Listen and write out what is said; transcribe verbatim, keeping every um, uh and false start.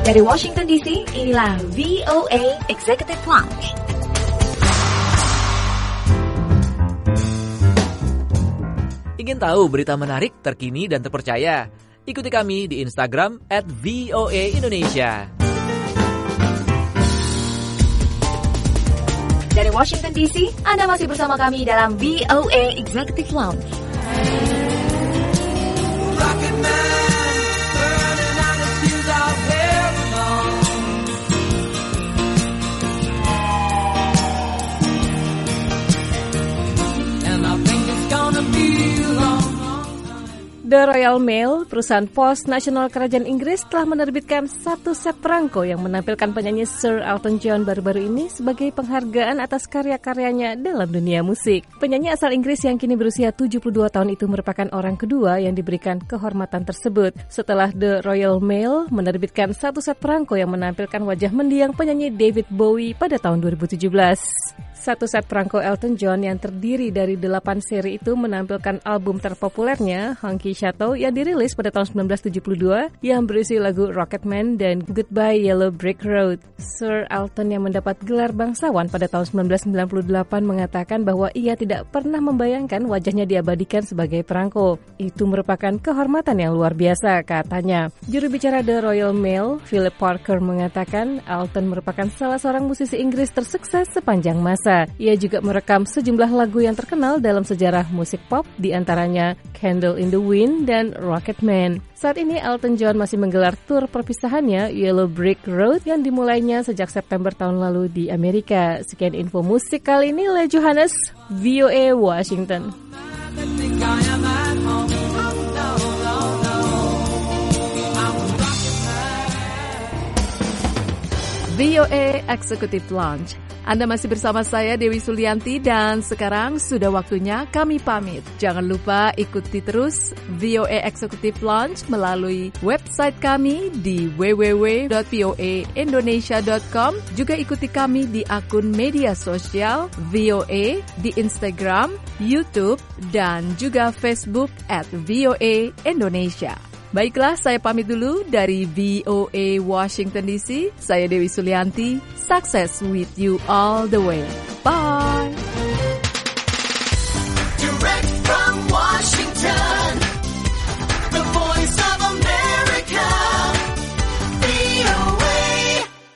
Dari Washington D C, inilah V O A Executive Lounge. Ingin tahu berita menarik, terkini, dan terpercaya? Ikuti kami di Instagram at V O A Indonesia. Dari Washington D C, Anda masih bersama kami dalam V O A Executive Lounge. Rocket Man, burning out his fuse out there alone. And I think it's gonna be long. The Royal Mail, perusahaan pos nasional kerajaan Inggris, telah menerbitkan satu set perangko yang menampilkan penyanyi Sir Elton John baru-baru ini sebagai penghargaan atas karya-karyanya dalam dunia musik. Penyanyi asal Inggris yang kini berusia tujuh puluh dua tahun itu merupakan orang kedua yang diberikan kehormatan tersebut setelah The Royal Mail menerbitkan satu set perangko yang menampilkan wajah mendiang penyanyi David Bowie pada tahun dua ribu tujuh belas. Satu set perangko Elton John yang terdiri dari delapan seri itu menampilkan album terpopulernya, Honky Chateau, yang dirilis pada tahun sembilan belas tujuh puluh dua yang berisi lagu Rocket Man dan Goodbye Yellow Brick Road. Sir Elton yang mendapat gelar bangsawan pada tahun sembilan belas sembilan puluh delapan mengatakan bahwa ia tidak pernah membayangkan wajahnya diabadikan sebagai perangko. Itu merupakan kehormatan yang luar biasa, katanya. Juru bicara The Royal Mail, Philip Parker, mengatakan Elton merupakan salah seorang musisi Inggris tersukses sepanjang masa. Ia juga merekam sejumlah lagu yang terkenal dalam sejarah musik pop, di antaranya Candle in the Wind dan Rocket Man. Saat ini Elton John masih menggelar tur perpisahannya Yellow Brick Road yang dimulainya sejak September tahun lalu di Amerika. Sekian info musik kali ini, Le Johannes, V O A Washington. V O A Executive Lounge. Anda masih bersama saya Dewi Sulianti dan sekarang sudah waktunya kami pamit. Jangan lupa ikuti terus V O A Executive Lounge melalui website kami di w w w dot v o a indonesia dot com. Juga ikuti kami di akun media sosial V O A di Instagram, YouTube, dan juga Facebook at V O A Indonesia. Baiklah, saya pamit dulu dari V O A Washington D C. Saya Dewi Sulianti. Success with you all the way. Bye!